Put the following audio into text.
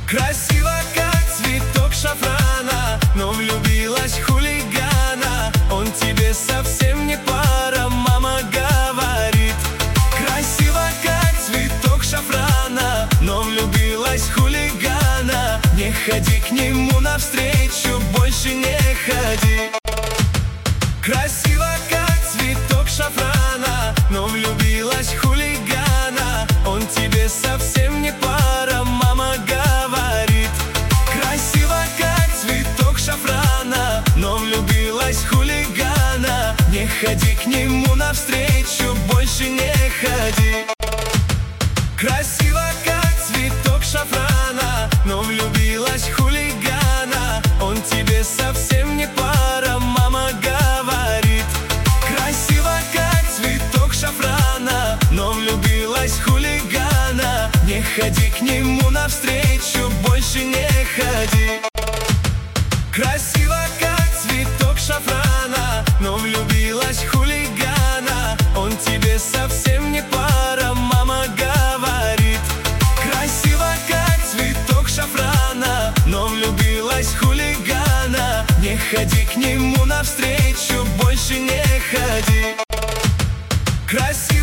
Красиво, как цветок шафрана, но влюбилась в хулигана. Он тебе совсем не пара, мама говорит. Красиво, как цветок шафрана, но влюбилась в хулигана. Не ходи к нему навстречу, больше не ходи. Красиво, как цветок шафрана, но влюбилась в хулигана. Он тебе совсем не пара, мама говорит. Красиво, как цветок шафрана, но влюбилась в хулигана. Не ходи к нему навстречу, больше не ходи. Красиво, как цветок шафрана, но влюбилась в хулигана. Он тебе совсем не пара, мама говорит. Красиво, как цветок шафрана, но влюбилась в хулигана. Не ходи к нему навстречу, больше не ходи. Красиво, как цветок шафрана, но влюбилась в хулигана. Он тебе совсем не пара, мама говорит. Красиво, как цветок шафрана, но влюбилась в хулигана. Не ходи к нему навстречу, больше не ходи. Красиво.